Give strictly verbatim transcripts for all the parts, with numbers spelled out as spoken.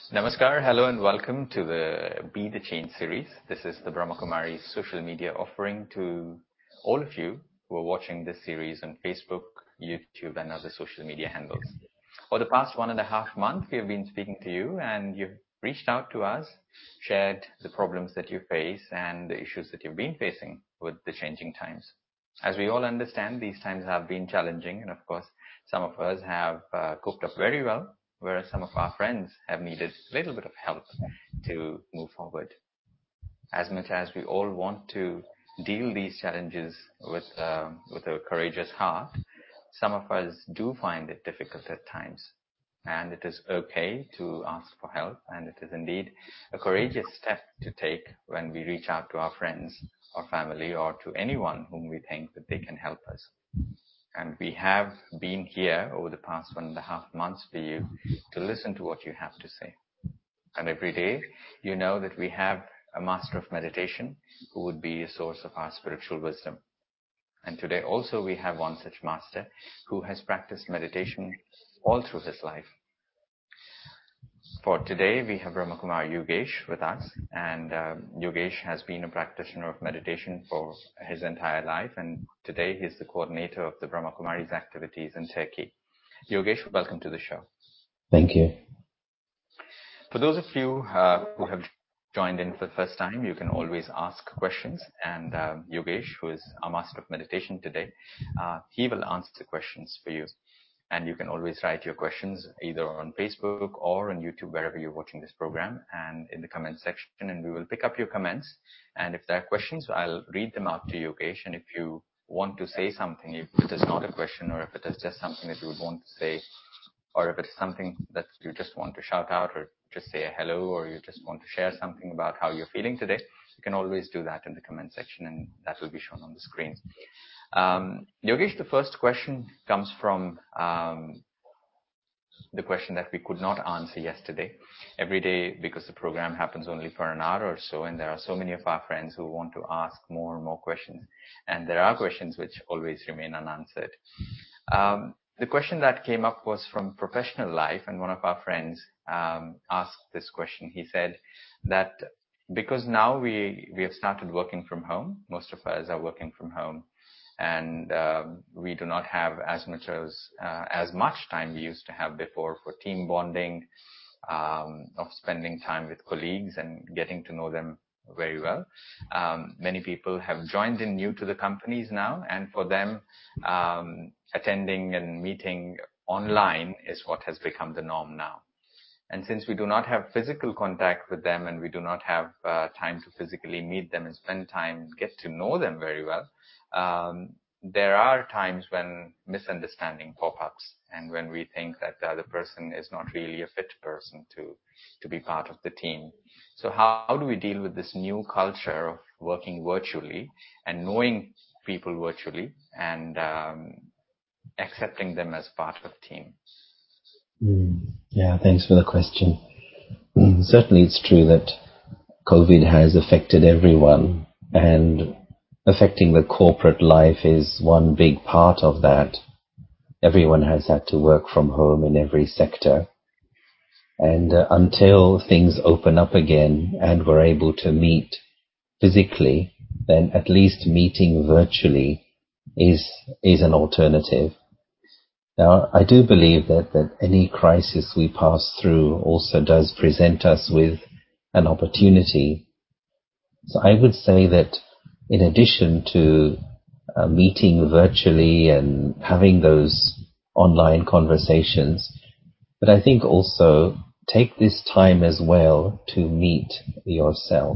Namaskar, hello and welcome to the Be the Change series. This is the Brahma Kumari's social media offering to all of you who are watching this series on Facebook, YouTube and other social media handles. For the past one and a half months, we have been speaking to you and you've reached out to us, shared the problems that you face and the issues that you've been facing with the changing times. As we all understand, these times have been challenging and of course, some of us have uh, coped up very well, whereas some of our friends have needed a little bit of help to move forward. As much as we all want to deal these challenges with uh, with a courageous heart, some of us do find it difficult at times. And it is okay to ask for help, and it is indeed a courageous step to take when we reach out to our friends or family or to anyone whom we think that they can help us. And we have been here over the past one and a half months for you to listen to what you have to say. And every day, you know that we have a master of meditation who would be a source of our spiritual wisdom. And today also we have one such master who has practiced meditation all through his life. For today, we have Brahma Kumar Yogesh with us, and um, Yogesh has been a practitioner of meditation for his entire life, and today he's the coordinator of the Brahma Kumari's activities in Turkey. Yogesh, welcome to the show. Thank you. For those of you uh, who have joined in for the first time, you can always ask questions, and um, Yogesh, who is our master of meditation today, uh, he will answer the questions for you. And you can always write your questions either on Facebook or on YouTube, wherever you're watching this program, and in the comment section, and we will pick up your comments. And if there are questions, I'll read them out to you, Yogesh. And if you want to say something, if it is not a question or if it is just something that you would want to say, or if it is something that you just want to shout out or just say a hello, or you just want to share something about how you're feeling today, you can always do that in the comment section and that will be shown on the screen. Um, Yogesh, the first question comes from um, the question that we could not answer yesterday. Every day, because the program happens only for an hour or so, and there are so many of our friends who want to ask more and more questions, and there are questions which always remain unanswered. Um, the question that came up was from professional life, and one of our friends um, asked this question. He said that because now we, we have started working from home, most of us are working from home, and um, we do not have as much as uh, as much time we used to have before for team bonding, um, of spending time with colleagues and getting to know them very well. Um, many people have joined in new to the companies now, and for them, um, attending and meeting online is what has become the norm now. And since we do not have physical contact with them and we do not have uh, time to physically meet them and spend time, get to know them very well, um, there are times when misunderstanding pop-ups and when we think that the other person is not really a fit person to, to be part of the team. So how, how do we deal with this new culture of working virtually and knowing people virtually and um, accepting them as part of the team? Mm, yeah, thanks for the question. Mm, certainly it's true that COVID has affected everyone, and affecting the corporate life is one big part of that. Everyone has had to work from home in every sector. And uh, until things open up again and we're able to meet physically, then at least meeting virtually is is an alternative. Now, I do believe that, that any crisis we pass through also does present us with an opportunity. So I would say that in addition to uh, meeting virtually and having those online conversations, but I think also take this time as well to meet yourself.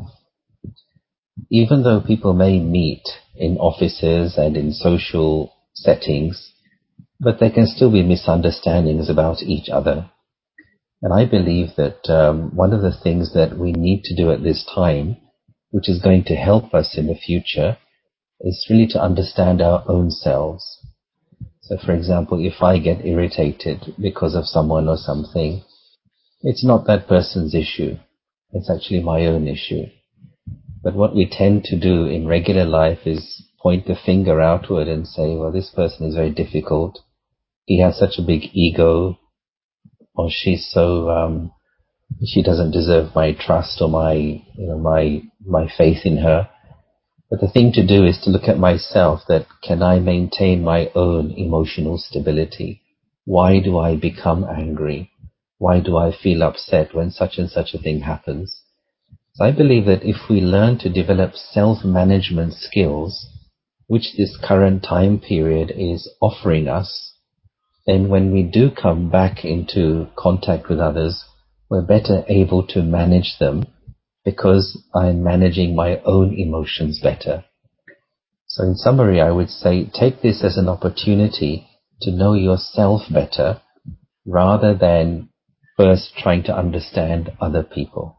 Even though people may meet in offices and in social settings, but there can still be misunderstandings about each other. And I believe that um, one of the things that we need to do at this time, which is going to help us in the future, is really to understand our own selves. So, for example, if I get irritated because of someone or something, it's not that person's issue. It's actually my own issue. But what we tend to do in regular life is point the finger outward and say, well, this person is very difficult. He has such a big ego, or she's so um, she doesn't deserve my trust or my, you know, my, my faith in her. But the thing to do is to look at myself, that can I maintain my own emotional stability? Why do I become angry? Why do I feel upset when such and such a thing happens? So I believe that if we learn to develop self-management skills, which this current time period is offering us, then when we do come back into contact with others, we're better able to manage them because I'm managing my own emotions better. So in summary, I would say take this as an opportunity to know yourself better rather than first trying to understand other people.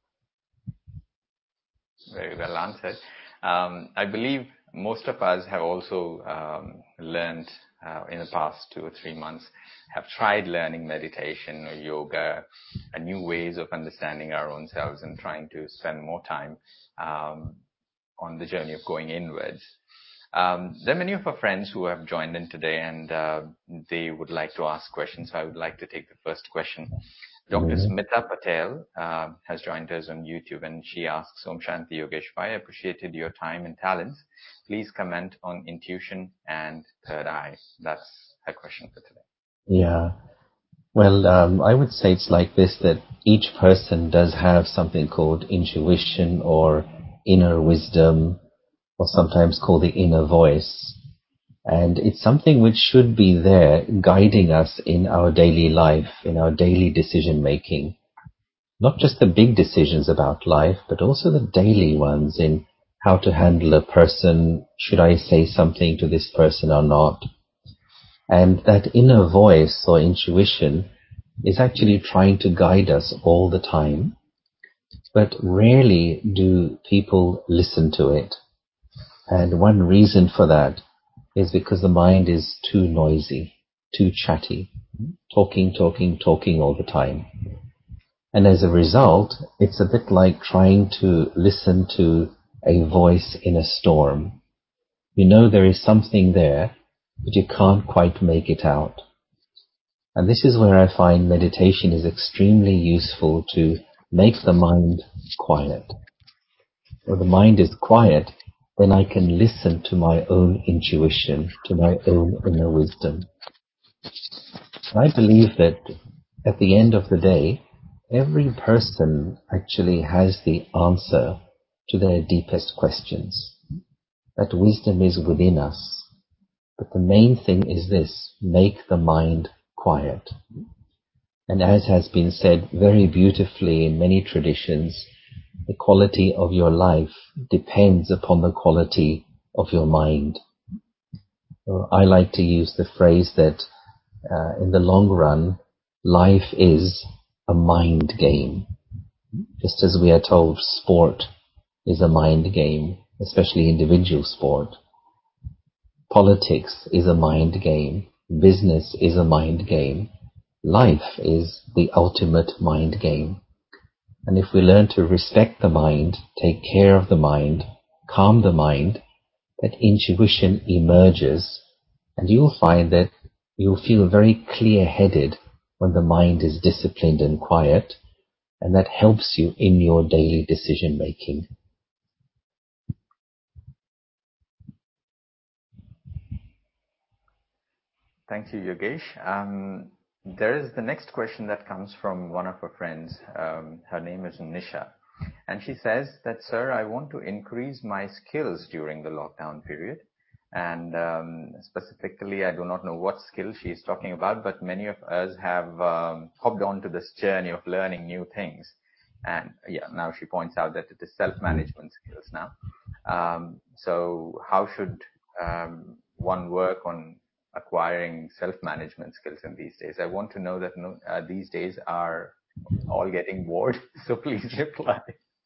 Very well answered. Um, I believe most of us have also um, learned uh, in the past two or three months, have tried learning meditation or yoga, uh, new ways of understanding our own selves and trying to spend more time um, on the journey of going inwards. Um, there are many of our friends who have joined in today and uh, they would like to ask questions. So I would like to take the first question. Doctor Mm-hmm. Smita Patel uh, has joined us on YouTube and she asks, Om Shanti Yogesh, I appreciated your time and talents. Please comment on intuition and third eye. That's her question for today. Yeah. Well, um, I would say it's like this, that each person does have something called intuition or inner wisdom, or sometimes called the inner voice. And it's something which should be there guiding us in our daily life, in our daily decision making. Not just the big decisions about life, but also the daily ones in how to handle a person. Should I say something to this person or not? And that inner voice or intuition is actually trying to guide us all the time. But rarely do people listen to it. And one reason for that is because the mind is too noisy, too chatty, talking, talking, talking all the time. And as a result, it's a bit like trying to listen to a voice in a storm. You know there is something there, but you can't quite make it out. And this is where I find meditation is extremely useful to make the mind quiet. When the mind is quiet, then I can listen to my own intuition, to my own inner wisdom. I believe that at the end of the day, every person actually has the answer to their deepest questions. That wisdom is within us. But the main thing is this: make the mind quiet. And as has been said very beautifully in many traditions, the quality of your life depends upon the quality of your mind. So I like to use the phrase that uh, in the long run, life is a mind game. Just as we are told sport is a mind game, especially individual sport. Politics is a mind game. Business is a mind game. Life is the ultimate mind game. And if we learn to respect the mind, take care of the mind, calm the mind, that intuition emerges, and you'll find that you'll feel very clear-headed when the mind is disciplined and quiet, and that helps you in your daily decision-making. Thank you, Yogesh. Um, there is the next question that comes from one of our friends. Um, her name is Nisha. And she says that, sir, I want to increase my skills during the lockdown period. And um, specifically, I do not know what skill she is talking about, but many of us have um, hopped on to this journey of learning new things. And yeah, now she points out that it is self-management skills now. Um, so how should um, one work on acquiring self-management skills in these days? I want to know that uh, these days are all getting bored. So please reply.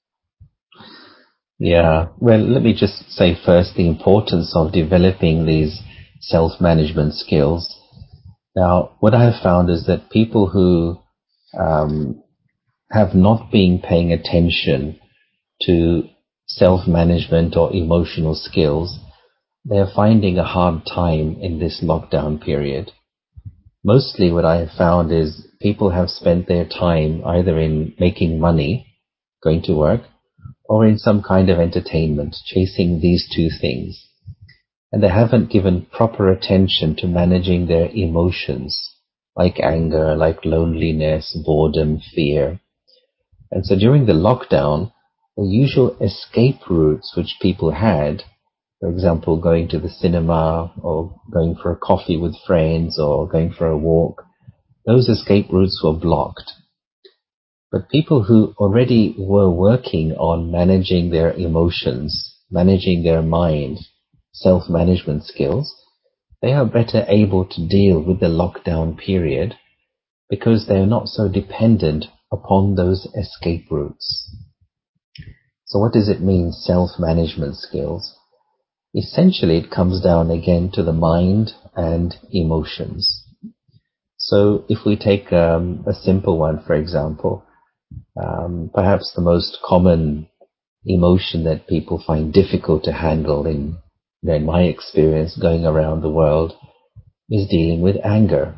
Yeah, well, let me just say first the importance of developing these self-management skills. Now, what I have found is that people who um, have not been paying attention to self-management or emotional skills, they're finding a hard time in this lockdown period. Mostly what I have found is people have spent their time either in making money, going to work, or in some kind of entertainment, chasing these two things. And they haven't given proper attention to managing their emotions, like anger, like loneliness, boredom, fear. And so during the lockdown, the usual escape routes which people had, for example, going to the cinema or going for a coffee with friends or going for a walk, those escape routes were blocked. But people who already were working on managing their emotions, managing their mind, self-management skills, they are better able to deal with the lockdown period because they are not so dependent upon those escape routes. So what does it mean, self-management skills? Essentially, it comes down again to the mind and emotions. So if we take um, a simple one, for example, um, perhaps the most common emotion that people find difficult to handle in, in my experience going around the world is dealing with anger.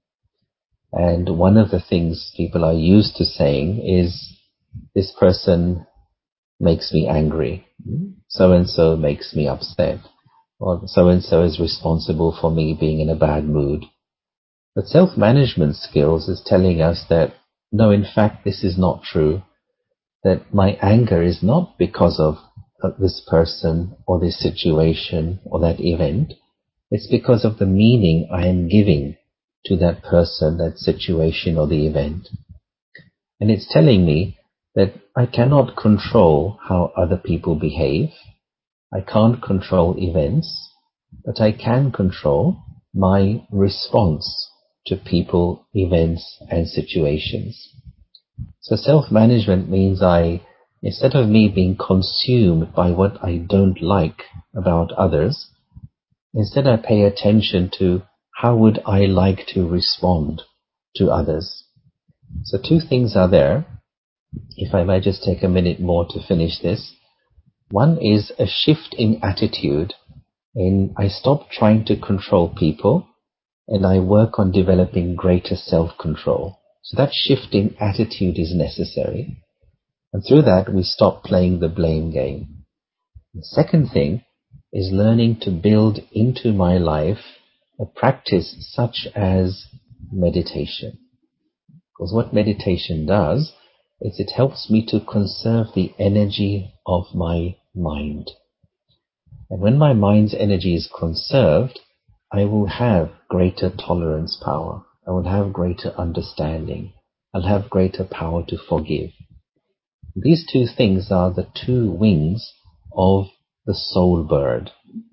And one of the things people are used to saying is, this person makes me angry. So-and-so makes me upset. Or so-and-so is responsible for me being in a bad mood. But self-management skills is telling us that, no, in fact, this is not true. That my anger is not because of this person or this situation or that event. It's because of the meaning I am giving to that person, that situation or the event. And it's telling me that I cannot control how other people behave. I can't control events, but I can control my response to people, events, and situations. So self-management means I, instead of me being consumed by what I don't like about others, instead I pay attention to how would I like to respond to others. So two things are there. If I might just take a minute more to finish this. One is a shift in attitude, in I stop trying to control people and I work on developing greater self-control. So that shift in attitude is necessary. And through that, we stop playing the blame game. The second thing is learning to build into my life a practice such as meditation. Because what meditation does is it helps me to conserve the energy of my mind. And when my mind's energy is conserved, I will have greater tolerance power. I will have greater understanding. I'll have greater power to forgive. These two things are the two wings of the soul bird.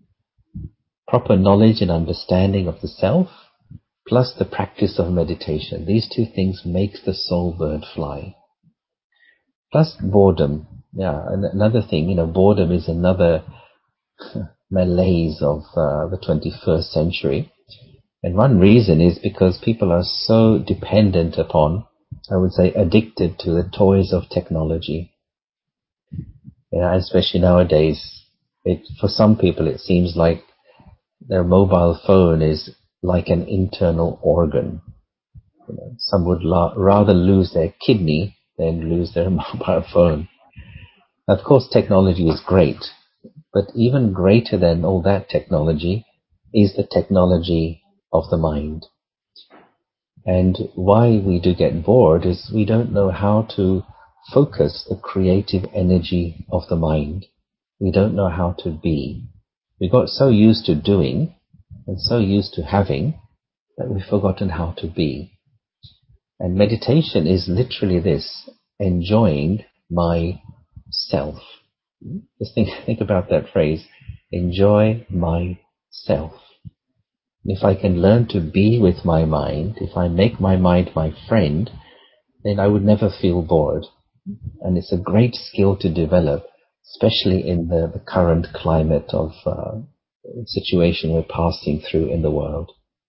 Proper knowledge and understanding of the self, plus the practice of meditation. These two things make the soul bird fly. Plus boredom. Yeah, another thing, you know, boredom is another malaise of uh, the twenty-first century. And one reason is because people are so dependent upon, I would say, addicted to the toys of technology. You know, especially nowadays, it, for some people it seems like their mobile phone is like an internal organ. You know, some would la- rather lose their kidney than lose their mobile phone. Of course, technology is great, but even greater than all that technology is the technology of the mind. And why we do get bored is we don't know how to focus the creative energy of the mind. We don't know how to be. We got so used to doing and so used to having that we've forgotten how to be. And meditation is literally this, enjoying myself. Just think, think about that phrase, enjoy myself. If I can learn to be with my mind, if I make my mind my friend, then I would never feel bored. And it's a great skill to develop, especially in the, the current climate of uh, situation we're passing through in the world.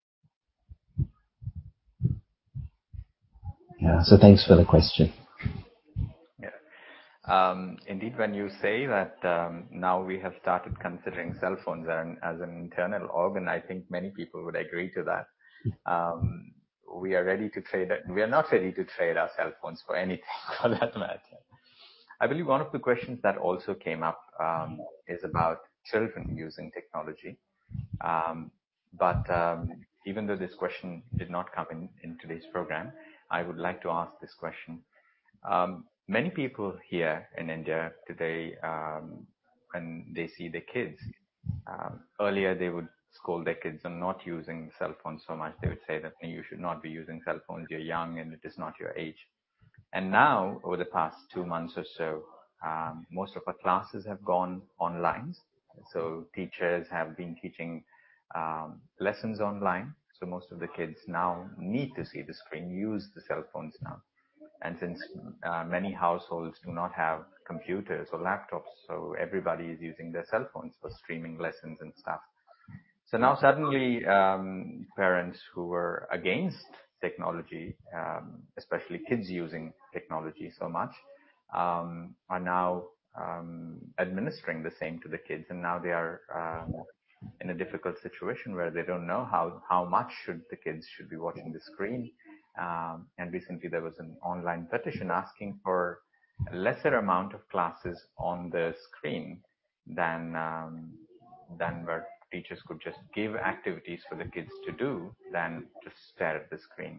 Yeah, so thanks for the question. Yeah. Um, indeed, when you say that um, now we have started considering cell phones as an, as an internal organ, I think many people would agree to that. Um, we are ready to trade it. We are not ready to trade our cell phones for anything for that matter. I believe one of the questions that also came up um, is about children using technology. Um, but um, even though this question did not come in, in today's program, I would like to ask this question. Um, many people here in India today, um, when they see their kids, um, earlier they would scold their kids on not using cell phones so much. They would say that you should not be using cell phones, you're young and it is not your age. And now, over the past two months or so, um, most of our classes have gone online. So teachers have been teaching um, lessons online. So most of the kids now need to see the screen, use the cell phones now. And since uh, many households do not have computers or laptops, so everybody is using their cell phones for streaming lessons and stuff. So now suddenly um, parents who were against technology, um, especially kids using technology so much, um, are now um, administering the same to the kids. And now they are um, in a difficult situation where they don't know how, how much should the kids should be watching the screen. Um, and recently there was an online petition asking for a lesser amount of classes on the screen than um, than where teachers could just give activities for the kids to do than just stare at the screen.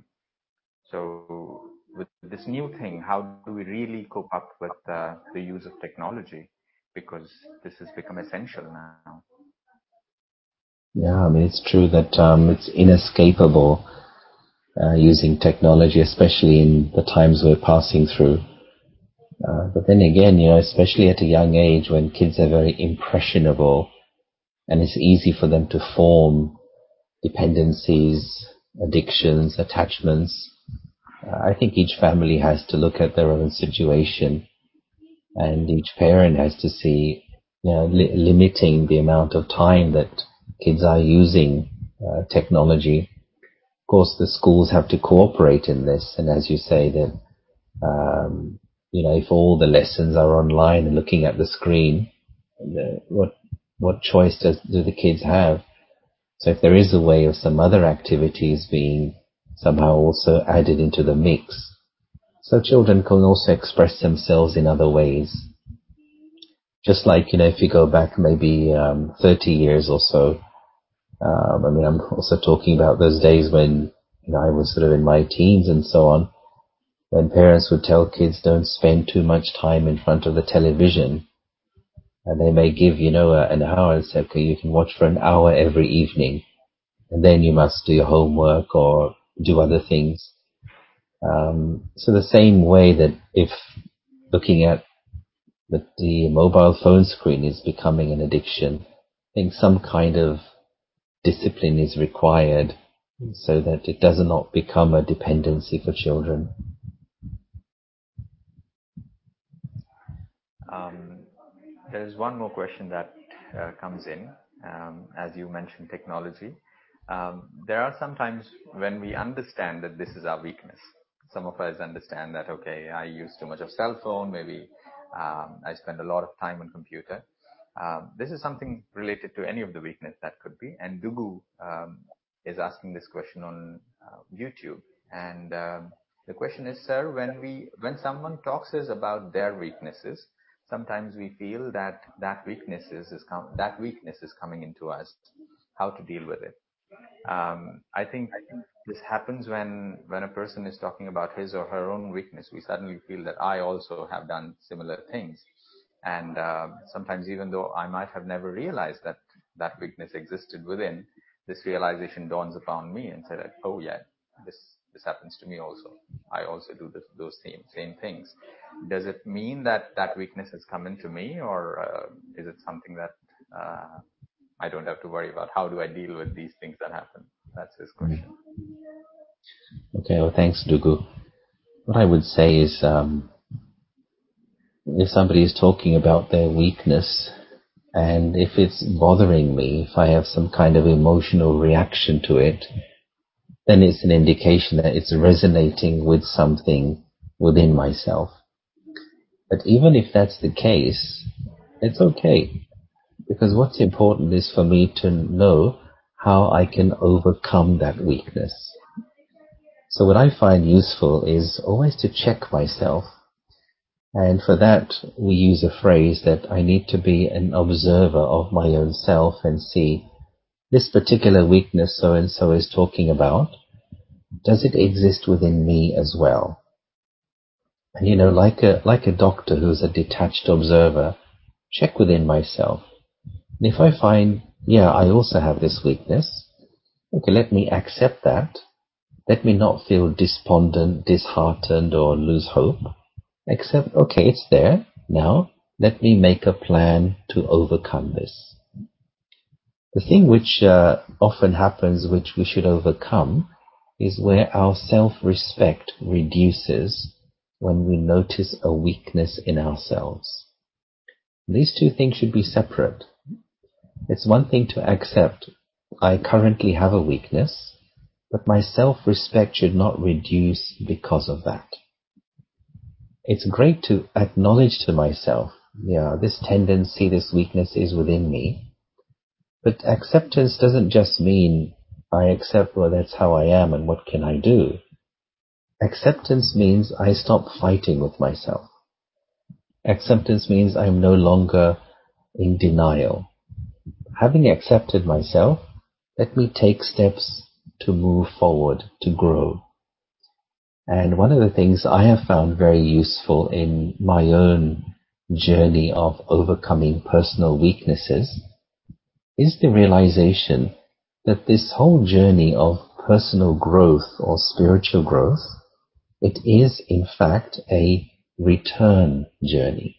So with this new thing, how do we really cope up with uh, the use of technology? Because this has become essential now. Yeah, I mean, it's true that um, it's inescapable uh, using technology, especially in the times we're passing through. Uh, but then again, you know, especially at a young age when kids are very impressionable and it's easy for them to form dependencies, addictions, attachments. Uh, I think each family has to look at their own situation, and each parent has to see, you know, li- limiting the amount of time that kids are using uh, technology. Of course, the schools have to cooperate in this, and as you say, that um, you know, if all the lessons are online and looking at the screen, the, what what choice does do the kids have? So if there is a way of some other activities being somehow also added into the mix, so children can also express themselves in other ways. Just like, you know, if you go back maybe um, thirty years or so, um, I mean, I'm also talking about those days when, you know, I was sort of in my teens and so on, when parents would tell kids don't spend too much time in front of the television. And they may give, you know, an hour and say, okay, you can watch for an hour every evening, and then you must do your homework or do other things. Um, so the same way that if looking at the, the mobile phone screen is becoming an addiction, I think some kind of discipline is required so that it does not become a dependency for children. Um, there is one more question that uh, comes in. Um, as you mentioned, technology. Um, there are some times when we understand that this is our weakness. Some of us understand that, okay, I use too much of cell phone, maybe um, I spend a lot of time on computer. Um, this is something related to any of the weakness that could be. And Dugu um, is asking this question on uh, YouTube. And um, the question is, sir, when we when someone talks us about their weaknesses, sometimes we feel that that weaknesses is com- that weakness is coming into us. How to deal with it? Um, I think this happens when when a person is talking about his or her own weakness. We suddenly feel that I also have done similar things, and uh, sometimes even though I might have never realized that that weakness existed within, this realization dawns upon me and said, "Oh yeah, this this happens to me also. I also do this, those same same things." Does it mean that that weakness has come into me, or uh, is it something that uh, I don't have to worry about? How do I deal with these things that happen? That's his question. Okay, well, thanks, Dugu. What I would say is, um, if somebody is talking about their weakness, and if it's bothering me, if I have some kind of emotional reaction to it, then it's an indication that it's resonating with something within myself. But even if that's the case, it's okay. Because what's important is for me to know how I can overcome that weakness. So what I find useful is always to check myself. And for that, we use a phrase that I need to be an observer of my own self and see this particular weakness so-and-so is talking about. Does it exist within me as well? And you know, like a, like a doctor who's a detached observer, check within myself. And if I find, yeah, I also have this weakness, okay, let me accept that. Let me not feel despondent, disheartened, or lose hope. Accept, okay, it's there. Now, let me make a plan to overcome this. The thing which uh, often happens, which we should overcome, is where our self-respect reduces when we notice a weakness in ourselves. These two things should be separate. It's one thing to accept, I currently have a weakness, but my self-respect should not reduce because of that. It's great to acknowledge to myself, yeah, this tendency, this weakness is within me. But acceptance doesn't just mean I accept, well, that's how I am and what can I do. Acceptance means I stop fighting with myself. Acceptance means I'm no longer in denial. Having accepted myself, let me take steps to move forward, to grow. And one of the things I have found very useful in my own journey of overcoming personal weaknesses is the realization that this whole journey of personal growth or spiritual growth, it is in fact a return journey.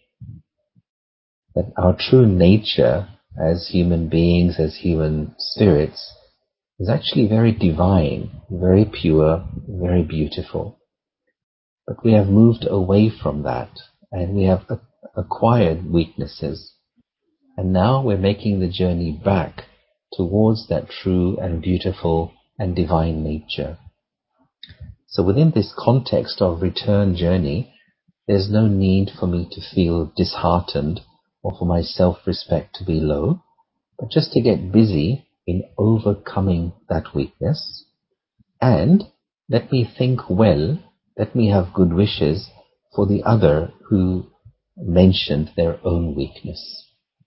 That our true nature as human beings, as human spirits, is actually very divine, very pure, very beautiful. But we have moved away from that, and we have acquired weaknesses. And now we're making the journey back towards that true and beautiful and divine nature. So within this context of return journey, there's no need for me to feel disheartened or for my self-respect to be low, but just to get busy in overcoming that weakness. And let me think well, let me have good wishes for the other who mentioned their own weakness.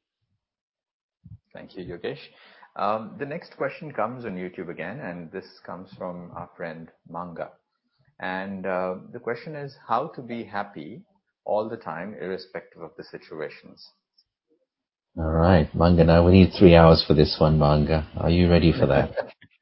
Thank you, Yogesh. Um, the next question comes on YouTube again, and this comes from our friend Manga. And uh, the question is how to be happy all the time, irrespective of the situations. All right, Manga. Now we need three hours for this one, Manga. Are you ready for that?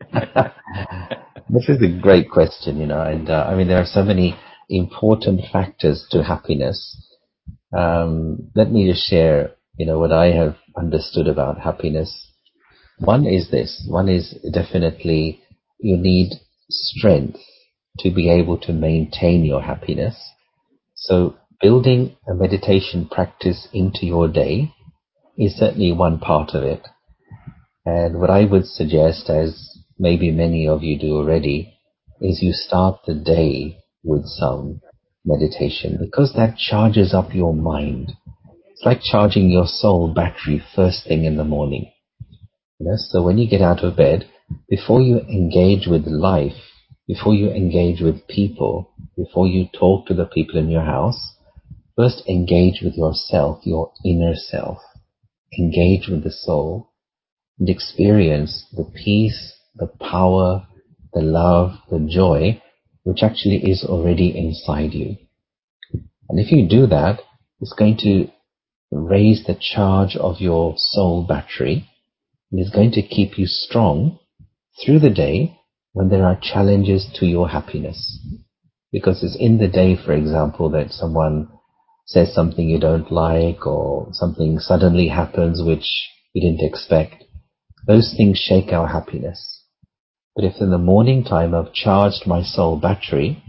This is a great question, you know, and uh, I mean, there are so many important factors to happiness. Um, let me just share, you know, what I have understood about happiness. One is this. One is definitely you need strength to be able to maintain your happiness. So building a meditation practice into your day is certainly one part of it. And what I would suggest, as maybe many of you do already, is you start the day with some meditation, because that charges up your mind. It's like charging your soul battery first thing in the morning. You know, so when you get out of bed, before you engage with life, before you engage with people, before you talk to the people in your house, first engage with yourself, your inner self. Engage with the soul and experience the peace, the power, the love, the joy, which actually is already inside you. And if you do that, it's going to raise the charge of your soul battery, and it's going to keep you strong through the day when there are challenges to your happiness. Because it's in the day, for example, that someone says something you don't like, or something suddenly happens which you didn't expect. Those things shake our happiness. But if in the morning time I've charged my soul battery,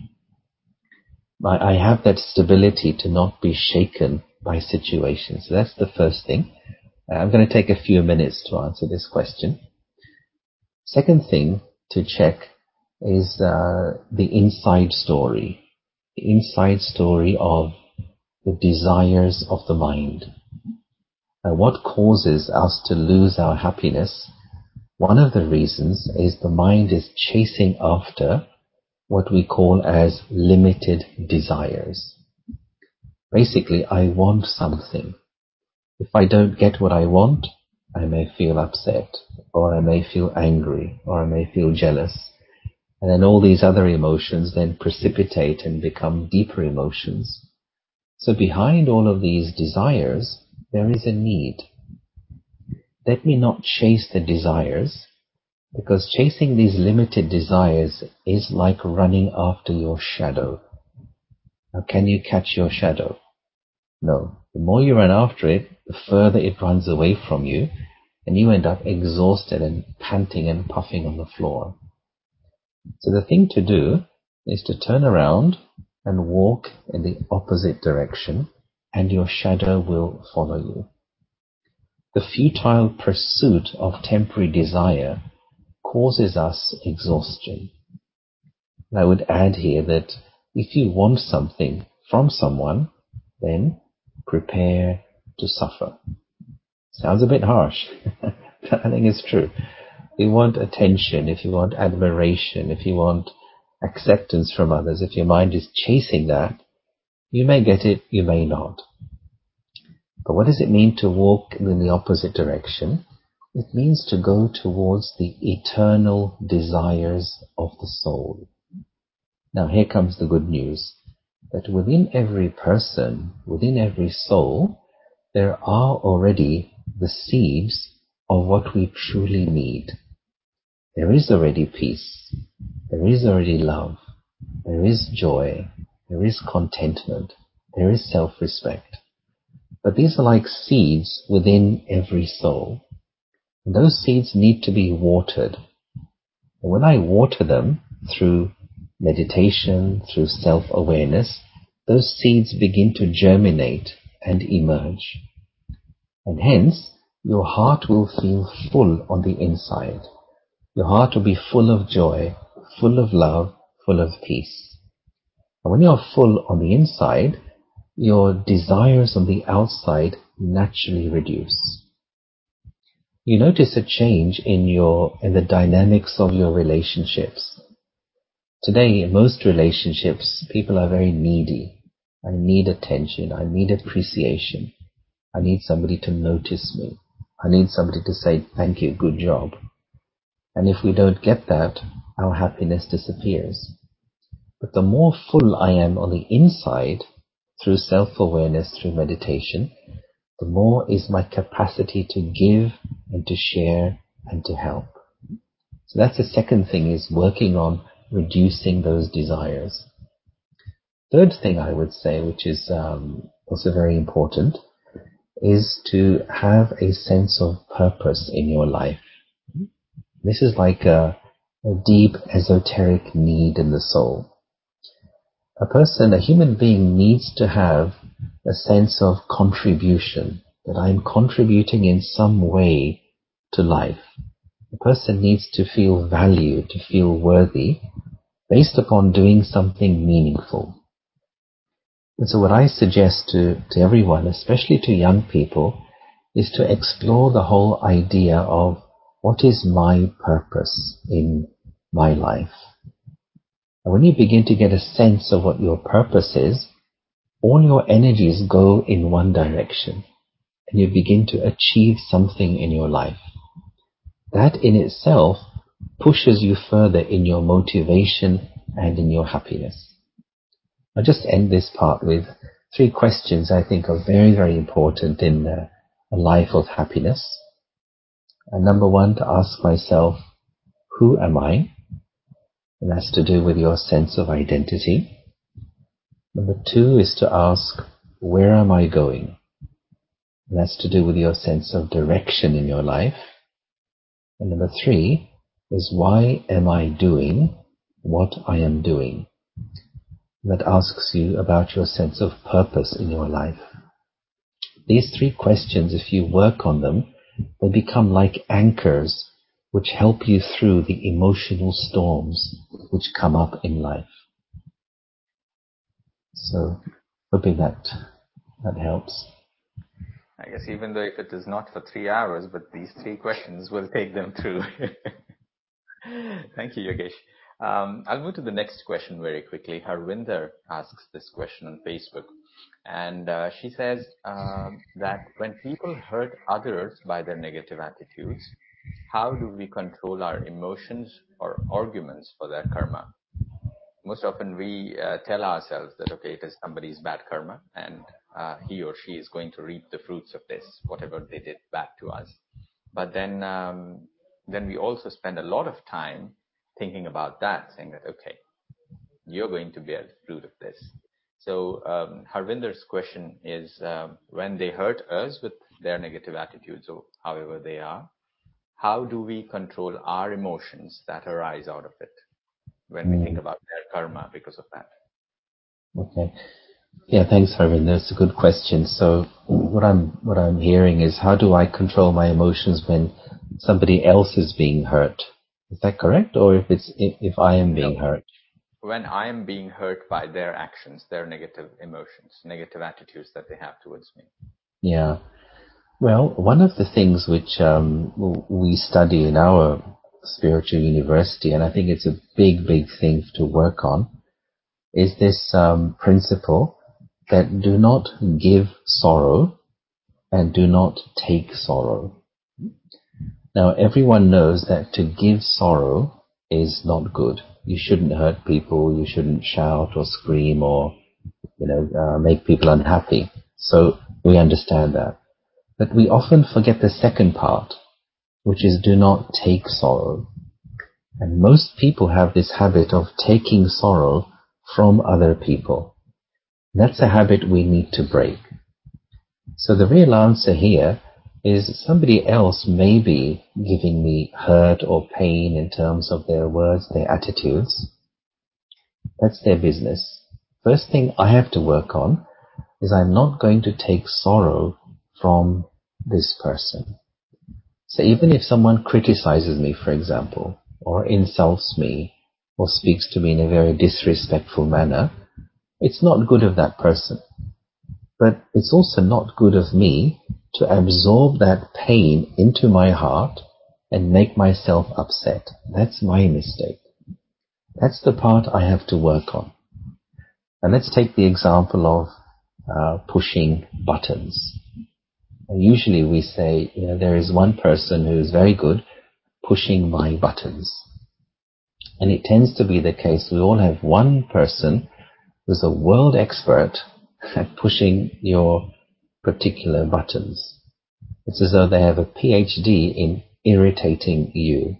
I have that stability to not be shaken by situations. So that's the first thing. I'm going to take a few minutes to answer this question. Second thing to check is uh, the inside story. The inside story of the desires of the mind. Uh, what causes us to lose our happiness? One of the reasons is the mind is chasing after what we call as limited desires. Basically, I want something. If I don't get what I want, I may feel upset, or I may feel angry, or I may feel jealous. And then all these other emotions then precipitate and become deeper emotions. So behind all of these desires, there is a need. Let me not chase the desires, because chasing these limited desires is like running after your shadow. Now, can you catch your shadow? No. The more you run after it, the further it runs away from you, and you end up exhausted and panting and puffing on the floor. So the thing to do is to turn around and walk in the opposite direction, and your shadow will follow you. The futile pursuit of temporary desire causes us exhaustion. And I would add here that if you want something from someone, then prepare to suffer. Sounds a bit harsh, but I think it's true. If you want attention, if you want admiration, if you want acceptance from others, if your mind is chasing that, you may get it, you may not. But what does it mean to walk in the opposite direction? It means to go towards the eternal desires of the soul. Now here comes the good news, that within every person, within every soul, there are already the seeds of what we truly need. There is already peace. There is already love. There is joy. There is contentment. There is self-respect. But these are like seeds within every soul. And those seeds need to be watered. And when I water them through meditation, through self-awareness, those seeds begin to germinate and emerge. And hence, your heart will feel full on the inside. Your heart will be full of joy, full of love, full of peace. And when you're full on the inside, your desires on the outside naturally reduce. You notice a change in your in the dynamics of your relationships. Today, in most relationships, people are very needy. I need attention. I need appreciation. I need somebody to notice me. I need somebody to say, thank you, good job. And if we don't get that, our happiness disappears. But the more full I am on the inside, through self-awareness, through meditation, the more is my capacity to give and to share and to help. So that's the second thing, is working on reducing those desires. Third thing I would say, which is um, also very important, is to have a sense of purpose in your life. This is like a, a deep esoteric need in the soul. A person, a human being, needs to have a sense of contribution, that I'm contributing in some way to life. A person needs to feel valued, to feel worthy, based upon doing something meaningful. And so what I suggest to, to everyone, especially to young people, is to explore the whole idea of what is my purpose in my life. And when you begin to get a sense of what your purpose is, all your energies go in one direction, and you begin to achieve something in your life. That in itself pushes you further in your motivation and in your happiness. I'll just end this part with three questions I think are very, very important in uh, a life of happiness. And number one, to ask myself, who am I? And that's to do with your sense of identity. Number two is to ask, where am I going? And that's to do with your sense of direction in your life. And number three is, why am I doing what I am doing? That asks you about your sense of purpose in your life. These three questions, if you work on them, they become like anchors which help you through the emotional storms which come up in life. So, hoping that that helps. I guess even though if it is not for three hours, but these three questions will take them through. Thank you, Yogesh. Um, I'll move to the next question very quickly. Harvinder asks this question on Facebook. And uh, she says um, that when people hurt others by their negative attitudes, how do we control our emotions or arguments for their karma? Most often we uh, tell ourselves that, okay, it is somebody's bad karma and uh, he or she is going to reap the fruits of this, whatever they did bad to us. But then, um, then we also spend a lot of time thinking about that, saying that, okay, you're going to bear the fruit of this. So um, Harvinder's question is, um, when they hurt us with their negative attitudes or however they are, how do we control our emotions that arise out of it when we think Mm, about their karma because of that? okay. Yeah, thanks, Harvinder. That's a good question. So what I'm what I'm hearing is, how do I control my emotions when somebody else is being hurt? Is that correct? Or if it's if, if I am No, being hurt? when I am being hurt by their actions, their negative emotions, negative attitudes that they have towards me. Yeah. Well, one of the things which um, w- we study in our spiritual university, and I think it's a big, big thing to work on, is this um, principle that do not give sorrow and do not take sorrow. Now, everyone knows that to give sorrow is not good. You shouldn't hurt people. You shouldn't shout or scream or, you know, uh, make people unhappy. So we understand that. But we often forget the second part, which is do not take sorrow. And most people have this habit of taking sorrow from other people. That's a habit we need to break. So the real answer here is somebody else may be giving me hurt or pain in terms of their words, their attitudes. That's their business. First thing I have to work on is I'm not going to take sorrow from this person. So even if someone criticizes me, for example, or insults me, or speaks to me in a very disrespectful manner, it's not good of that person. But it's also not good of me to absorb that pain into my heart and make myself upset. That's my mistake. That's the part I have to work on. And let's take the example of uh, pushing buttons. And usually we say, you know, there is one person who is very good pushing my buttons. And it tends to be the case we all have one person who's a world expert at pushing your particular buttons. It's as though they have a P H D in irritating you.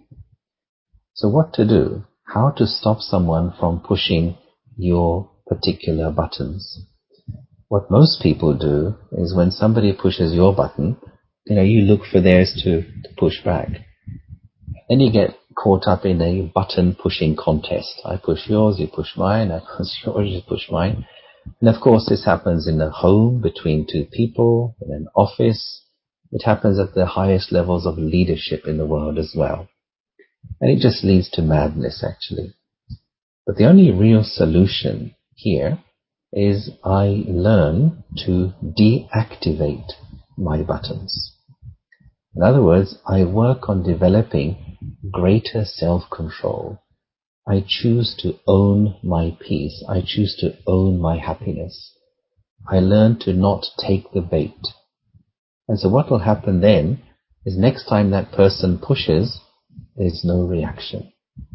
So what to do? How to stop someone from pushing your particular buttons? What most people do is when somebody pushes your button, you know, you look for theirs to, to push back. Then you get caught up in a button pushing contest. I push yours, you push mine, I push yours, you push mine. And of course this happens in a home between two people, in an office. It happens at the highest levels of leadership in the world as well. And it just leads to madness actually. But the only real solution here is I learn to deactivate my buttons. In other words, I work on developing greater self-control. I choose to own my peace. I choose to own my happiness. I learn to not take the bait. And so what will happen then is next time that person pushes, there's no reaction.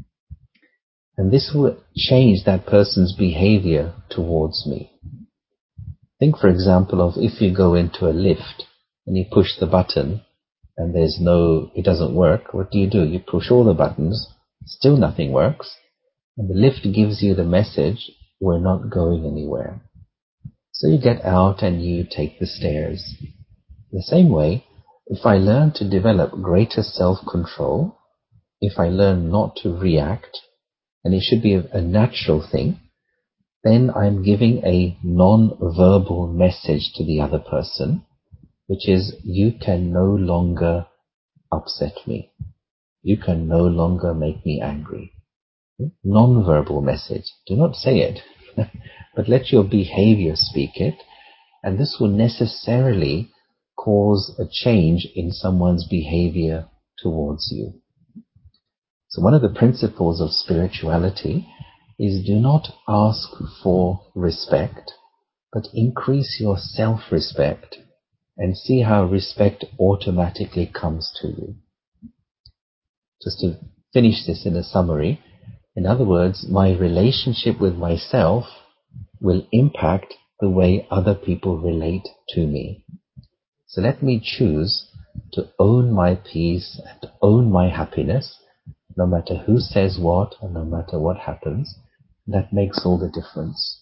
And this will change that person's behavior towards me. Think, for example, of if you go into a lift and you push the button and there's no, it doesn't work, what do you do? You push all the buttons, still nothing works, and the lift gives you the message, we're not going anywhere. So you get out and you take the stairs. The same way, if I learn to develop greater self-control, if I learn not to react, and it should be a, a natural thing, then I'm giving a non-verbal message to the other person, which is, you can no longer upset me. You can no longer make me angry. Non-verbal message. Do not say it, but let your behavior speak it, and this will necessarily cause a change in someone's behavior towards you. So one of the principles of spirituality is do not ask for respect, but increase your self-respect and see how respect automatically comes to you. Just to finish this in a summary, in other words, my relationship with myself will impact the way other people relate to me. So let me choose to own my peace and to own my happiness, no matter who says what and no matter what happens. That makes all the difference.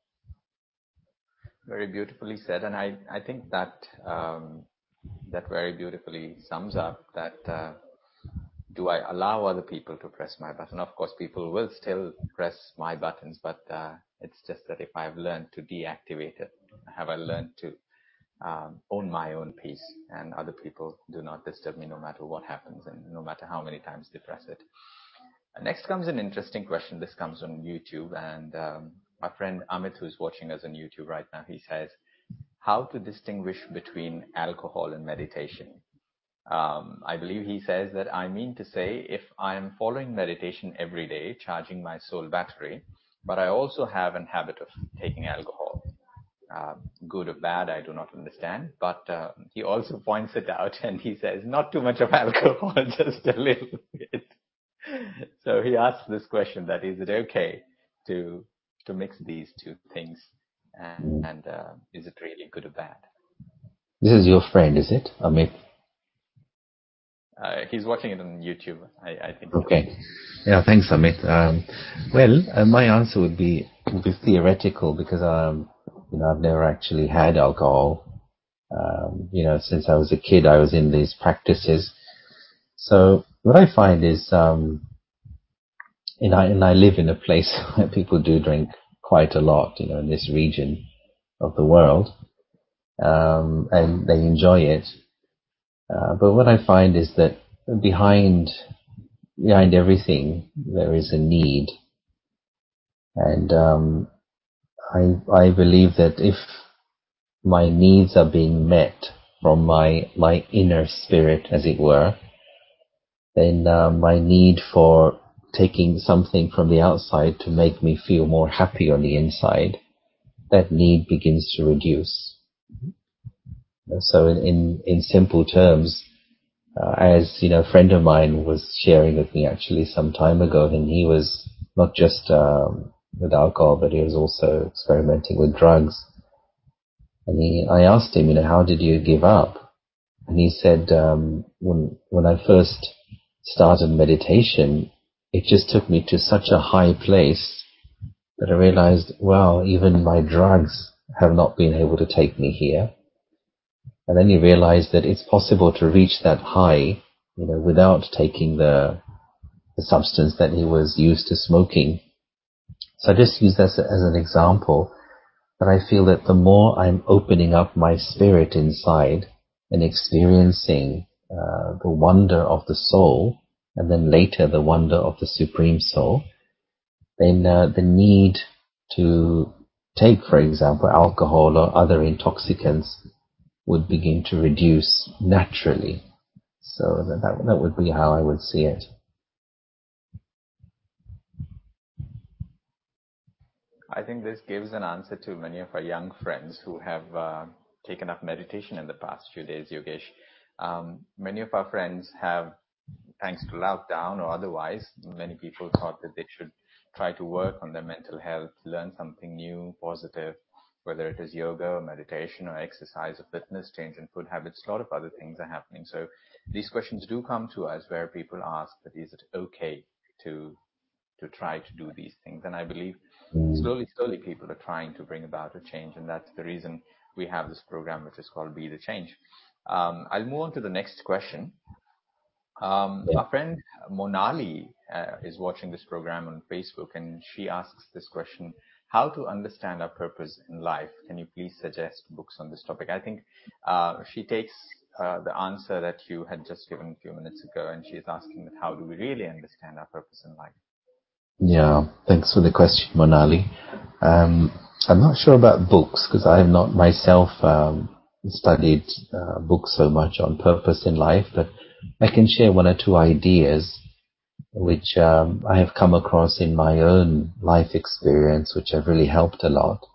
Very beautifully said, and I, I think that um, that very beautifully sums up that uh, do I allow other people to press my button? Of course, people will still press my buttons, but uh, it's just that if I've learned to deactivate it, have I learned to um, own my own peace, and other people do not disturb me no matter what happens and no matter how many times they press it. Uh, next comes an interesting question. This comes on YouTube, and um, my friend Amit, who's watching us on YouTube right now, he says, how to distinguish between alcohol and meditation? Um, I believe he says that I mean to say if I am following meditation every day, charging my soul battery, but I also have an habit of taking alcohol. Uh, good or bad, I do not understand, but uh, he also points it out and he says not too much of alcohol, just a little bit. So he asks this question, that is it okay to to mix these two things, and, and uh, is it really good or bad? This is your friend, is it, Amit? Uh, he's watching it on YouTube, I, I think. Okay. Yeah, thanks, Amit. Um, well, uh, my answer would be would be theoretical because um, you know, I've never actually had alcohol. Um, you know, since I was a kid, I was in these practices. So what I find is, um, and I and I live in a place where people do drink quite a lot. You know, in this region of the world, um, and they enjoy it. Uh, but what I find is that behind behind everything there is a need, and um, I I believe that if my needs are being met from my my inner spirit, as it were, then uh, my need for taking something from the outside to make me feel more happy on the inside, that need begins to reduce. So in in, in simple terms, Uh, as you know, a friend of mine was sharing with me actually some time ago, and he was not just um, with alcohol, but he was also experimenting with drugs. And he, I asked him, you know, how did you give up? And he said, um, when when I first started meditation, it just took me to such a high place that I realized, well, even my drugs have not been able to take me here. And then you realize that it's possible to reach that high, you know, without taking the the substance that he was used to smoking. So I just use that as an example, that I feel that the more I'm opening up my spirit inside and experiencing uh, the wonder of the soul, and then later the wonder of the Supreme Soul, then uh, the need to take, for example, alcohol or other intoxicants would begin to reduce naturally. So that, that that would be how I would see it. I think this gives an answer to many of our young friends who have uh, taken up meditation in the past few days, Yogesh. Um, many of our friends have, thanks to lockdown or otherwise, many people thought that they should try to work on their mental health, learn something new, positive, whether it is yoga or meditation or exercise or fitness, change in food habits, a lot of other things are happening. So these questions do come to us where people ask that is it okay to to try to do these things? And I believe slowly, slowly people are trying to bring about a change, and that's the reason we have this program, which is called Be the Change. Um, I'll move on to the next question. Um, Yeah. our friend Monali uh, is watching this program on Facebook, and she asks this question: how to understand our purpose in life? Can you please suggest books on this topic? I think uh, she takes uh, the answer that you had just given a few minutes ago, and she's asking that how do we really understand our purpose in life? Yeah, thanks for the question, Monali. Um, I'm not sure about books because I have not myself um, studied uh, books so much on purpose in life, but I can share one or two ideas which um, I have come across in my own life experience, which have really helped a lot.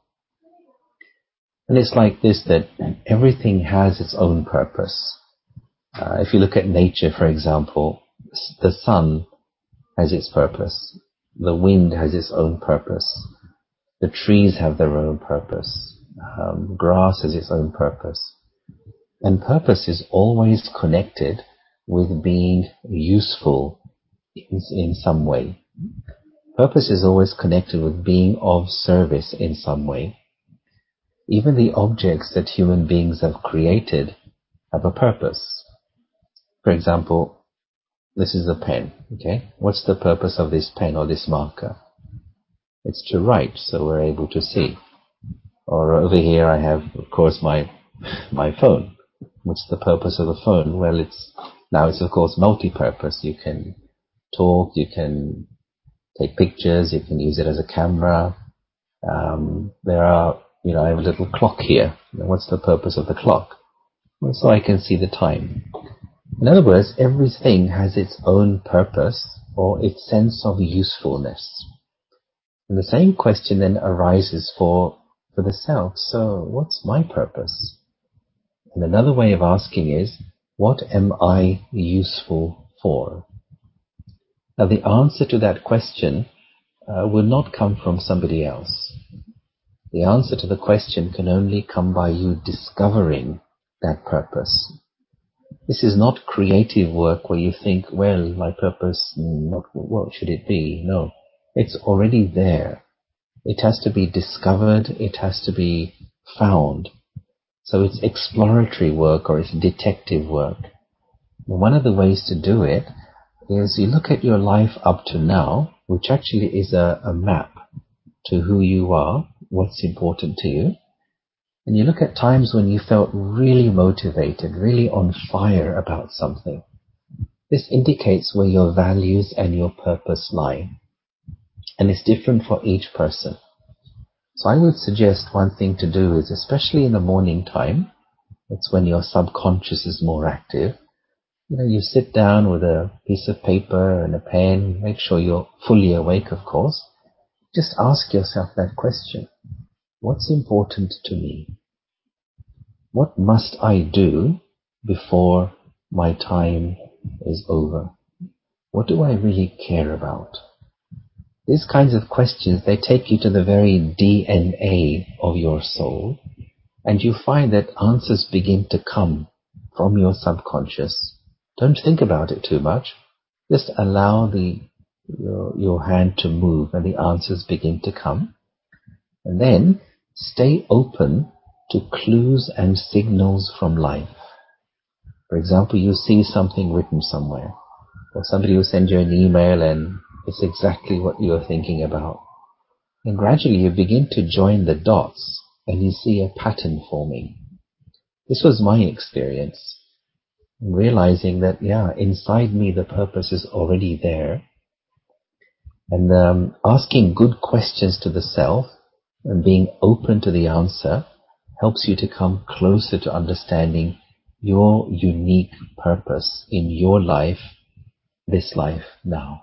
And it's like this, that everything has its own purpose. Uh, if you look at nature, for example, the sun has its purpose. The wind has its own purpose. The trees have their own purpose. Um, grass has its own purpose. And purpose is always connected with being useful in, in some way. Purpose is always connected with being of service in some way. Even the objects that human beings have created have a purpose. For example, this is a pen, okay? What's the purpose of this pen or this marker? It's to write, so we're able to see. Or over here I have, of course, my my phone. What's the purpose of the phone? Well, it's now it's of course multi-purpose. You can talk, you can take pictures, you can use it as a camera. Um, there are, you know, I have a little clock here. What's the purpose of the clock? Well, so I can see the time. In other words, everything has its own purpose or its sense of usefulness. And the same question then arises for, for the self. So what's my purpose? And another way of asking is, what am I useful for? Now the answer to that question uh, will not come from somebody else. The answer to the question can only come by you discovering that purpose. This is not creative work where you think, well, my purpose, not, what should it be? No, it's already there. It has to be discovered. It has to be found. So it's exploratory work or it's detective work. And one of the ways to do it is you look at your life up to now, which actually is a, a map to who you are, what's important to you. And you look at times when you felt really motivated, really on fire about something. This indicates where your values and your purpose lie. And it's different for each person. So I would suggest one thing to do is, especially in the morning time, it's when your subconscious is more active. You know, you sit down with a piece of paper and a pen, make sure you're fully awake, of course. Just ask yourself that question. What's important to me? What must I do before my time is over? What do I really care about? These kinds of questions, they take you to the very D N A of your soul, and you find that answers begin to come from your subconscious. Don't think about it too much. Just allow the your, your hand to move and the answers begin to come. And then stay open to clues and signals from life. For example, you see something written somewhere, or somebody will send you an email and it's exactly what you're thinking about. And gradually you begin to join the dots and you see a pattern forming. This was my experience. Realizing that, yeah, inside me the purpose is already there. And um, asking good questions to the self and being open to the answer helps you to come closer to understanding your unique purpose in your life, this life now.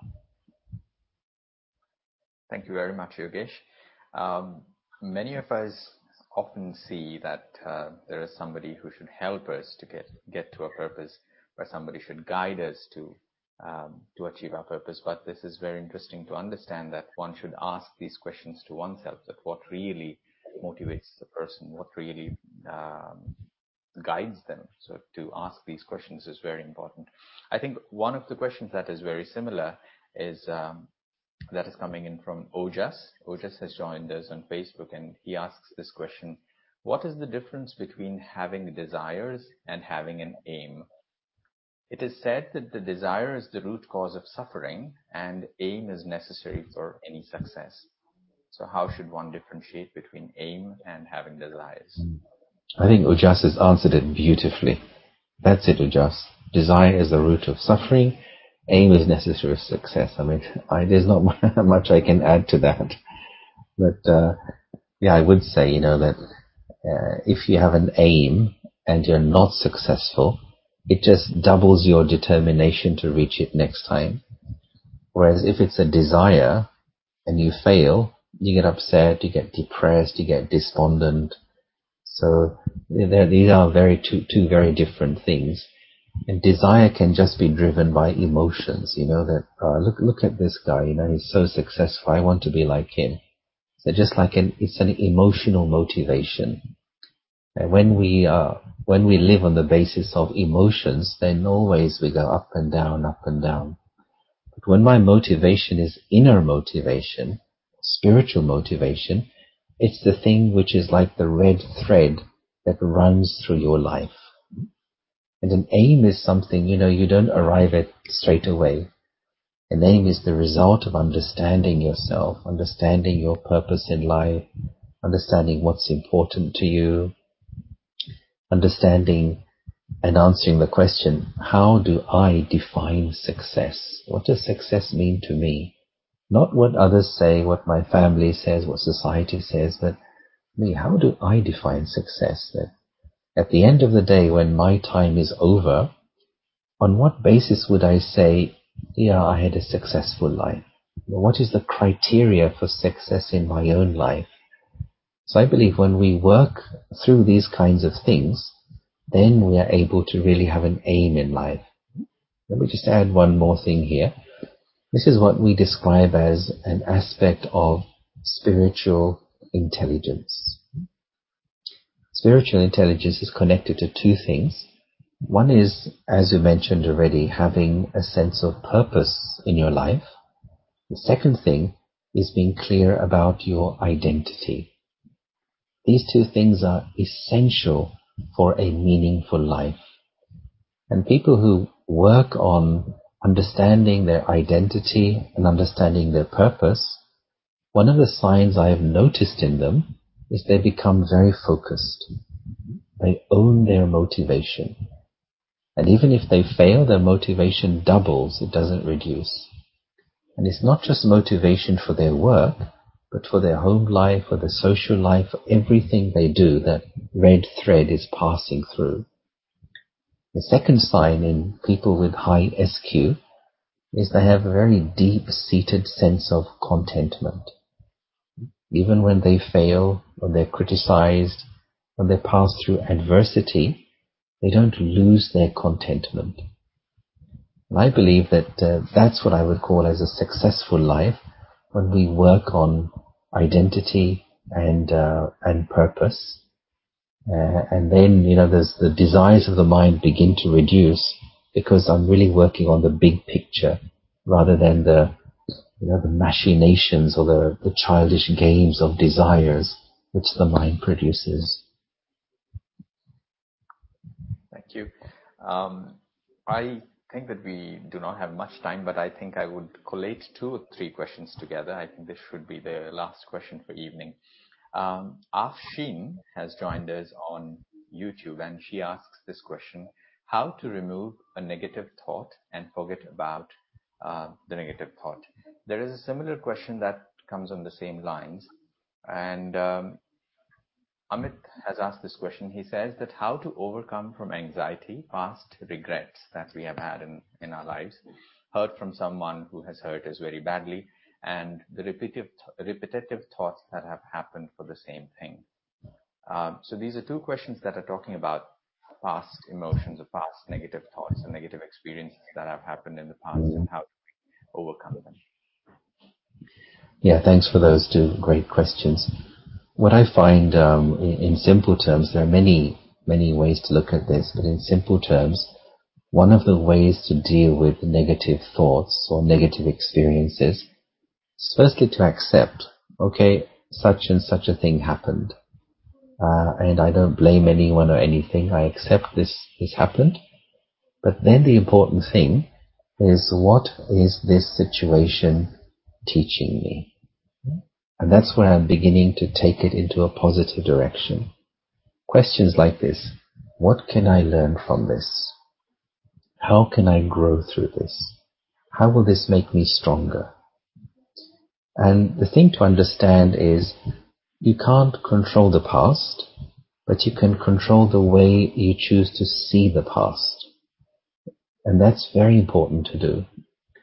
Thank you very much, Yogesh. Um, many of us often see that uh, there is somebody who should help us to get, get to a purpose, or somebody should guide us to um, to achieve our purpose. But this is very interesting to understand that one should ask these questions to oneself, that what really motivates the person, what really um, guides them. So to ask these questions is very important. I think one of the questions that is very similar is um, that is coming in from Ojas. Ojas has joined us on Facebook and he asks this question: what is the difference between having desires and having an aim? It is said that the desire is the root cause of suffering and aim is necessary for any success. So how should one differentiate between aim and having desires? I think Ujas has answered it beautifully. That's it, Ujas. Desire is the root of suffering. Aim is necessary for success. I mean, I, there's not much I can add to that. But, uh, yeah, I would say, you know, that uh, if you have an aim and you're not successful, it just doubles your determination to reach it next time. Whereas if it's a desire and you fail, you get upset, you get depressed, you get despondent. So these are very two, two very different things. And desire can just be driven by emotions, you know, that, uh, look, look at this guy, you know, he's so successful, I want to be like him. So just like an, it's an emotional motivation. And when we, uh, when we live on the basis of emotions, then always we go up and down, up and down. But when my motivation is inner motivation, spiritual motivation, it's the thing which is like the red thread that runs through your life. And an aim is something, you know, you don't arrive at straight away. An aim is the result of understanding yourself, understanding your purpose in life, understanding what's important to you, understanding and answering the question, how do I define success? What does success mean to me? Not what others say, what my family says, what society says, but me, how do I define success? That at the end of the day, when my time is over, on what basis would I say, yeah, I had a successful life? What is the criteria for success in my own life? So I believe when we work through these kinds of things, then we are able to really have an aim in life. Let me just add one more thing here. This is what we describe as an aspect of spiritual intelligence. Spiritual intelligence is connected to two things. One is, as you mentioned already, having a sense of purpose in your life. The second thing is being clear about your identity. These two things are essential for a meaningful life. And people who work on understanding their identity and understanding their purpose, one of the signs I have noticed in them is they become very focused. They own their motivation. And even if they fail, their motivation doubles, it doesn't reduce. And it's not just motivation for their work, but for their home life, for their social life, for everything they do, that red thread is passing through. The second sign in people with high S Q is they have a very deep-seated sense of contentment. Even when they fail, when they're criticized, when they pass through adversity, they don't lose their contentment. And I believe that uh, that's what I would call as a successful life, when we work on identity and uh, and purpose. Uh, and then, you know, there's the desires of the mind begin to reduce because I'm really working on the big picture rather than the, you know, the machinations or the, the childish games of desires which the mind produces. Thank you. Um, I think that we do not have much time, but I think I would collate two or three questions together. I think this should be the last question for evening. Um, Afshin has joined us on YouTube, and she asks this question: how to remove a negative thought and forget about uh, the negative thought? There is a similar question that comes on the same lines, and um, Amit has asked this question. He says that how to overcome from anxiety, past regrets that we have had in, in our lives, hurt from someone who has hurt us very badly, and the repetitive, repetitive thoughts that have happened for the same thing. Um, so these are two questions that are talking about past emotions or past negative thoughts and negative experiences that have happened in the past and how to overcome them. Yeah, thanks for those two great questions. What I find um, in, in simple terms, there are many, many ways to look at this, but in simple terms, one of the ways to deal with negative thoughts or negative experiences is firstly to accept, okay, such and such a thing happened. Uh, and I don't blame anyone or anything. I accept this, this happened. But then the important thing is, what is this situation teaching me? And that's where I'm beginning to take it into a positive direction. Questions like this: what can I learn from this? How can I grow through this? How will this make me stronger? And the thing to understand is, you can't control the past, but you can control the way you choose to see the past. And that's very important to do.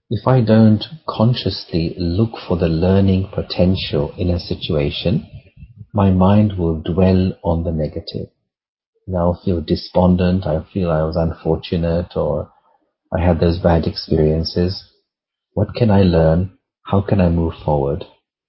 if I don't consciously look for the learning potential in a situation, my mind will dwell on the negative. And I'll feel despondent, I'll feel I was unfortunate, or I had those bad experiences. What can I learn? How can I move forward?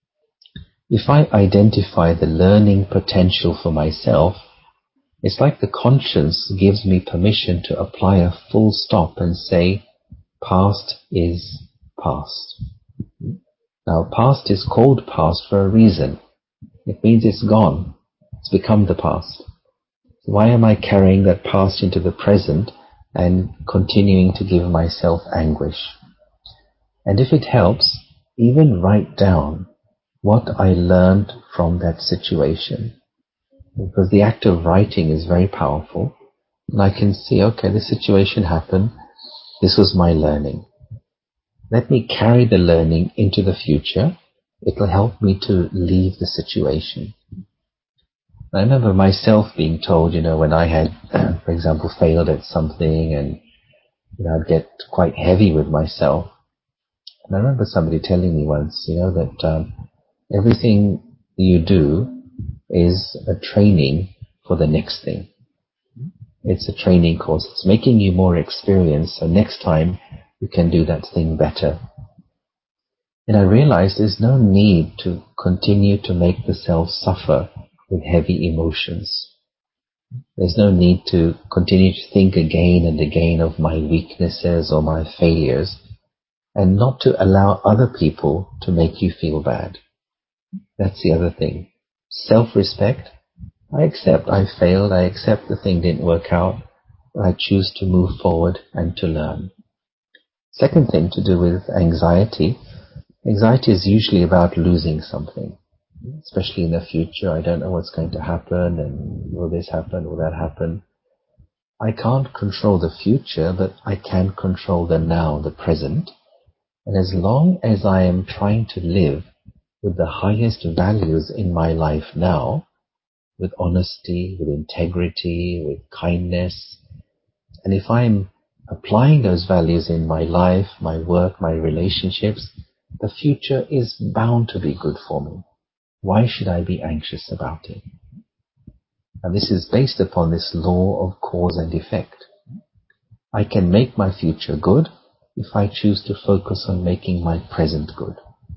If I identify the learning potential for myself, it's like the conscience gives me permission to apply a full stop and say, past is past. Now, past is called past for a reason. It means it's gone. It's become the past. Why am I carrying that past into the present and continuing to give myself anguish? And if it helps, even write down what I learned from that situation. Because the act of writing is very powerful. And I can see, okay, this situation happened. This was my learning. Let me carry the learning into the future. It will help me to leave the situation. I remember myself being told, you know, when I had, for example, failed at something, and you know, I'd get quite heavy with myself. And I remember somebody telling me once, you know, that um, everything you do is a training for the next thing. It's a training course. It's making you more experienced, so next time you can do that thing better. And I realized there's no need to continue to make the self suffer with heavy emotions. There's no need to continue to think again and again of my weaknesses or my failures, and not to allow other people to make you feel bad. That's the other thing. Self-respect. I accept I failed. I accept the thing didn't work out. But I choose to move forward and to learn. Second thing to do with anxiety. Anxiety is usually about losing something, especially in the future. I don't know what's going to happen, and will this happen, will that happen? I can't control the future, but I can control the now, the present. And as long as I am trying to live with the highest values in my life now, with honesty, with integrity, with kindness, and if I'm applying those values in my life, my work, my relationships, the future is bound to be good for me. Why should I be anxious about it? And this is based upon this law of cause and effect. I can make my future good if I choose to focus on making my present good.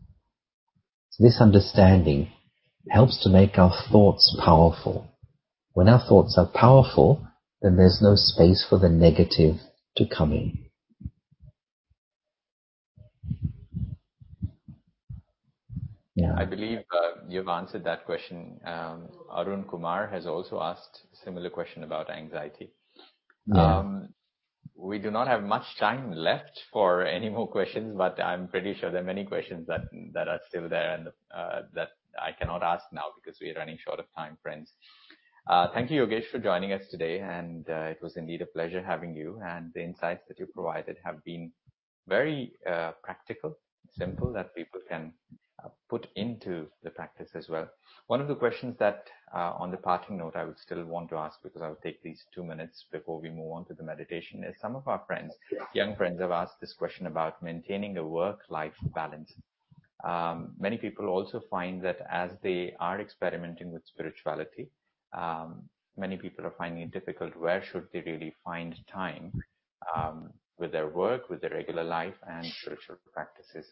So this understanding helps to make our thoughts powerful. When our thoughts are powerful, then there's no space for the negative to come in. Yeah. I believe uh, you've answered that question. Um, Arun Kumar has also asked a similar question about anxiety. Yeah. Um, we do not have much time left for any more questions, but I'm pretty sure there are many questions that that are still there and uh, that I cannot ask now because we are running short of time, friends. Uh, thank you, Yogesh, for joining us today, and uh, it was indeed a pleasure having you. And the insights that you provided have been very uh, practical, simple, that people can uh, put into the practice as well. One of the questions that, uh, on the parting note, I would still want to ask, because I'll take these two minutes before we move on to the meditation, is some of our friends, young friends, have asked this question about maintaining a work-life balance. Um, many people also find that as they are experimenting with spirituality, um, many people are finding it difficult. Where should they really find time um, with their work, with their regular life, and spiritual practices?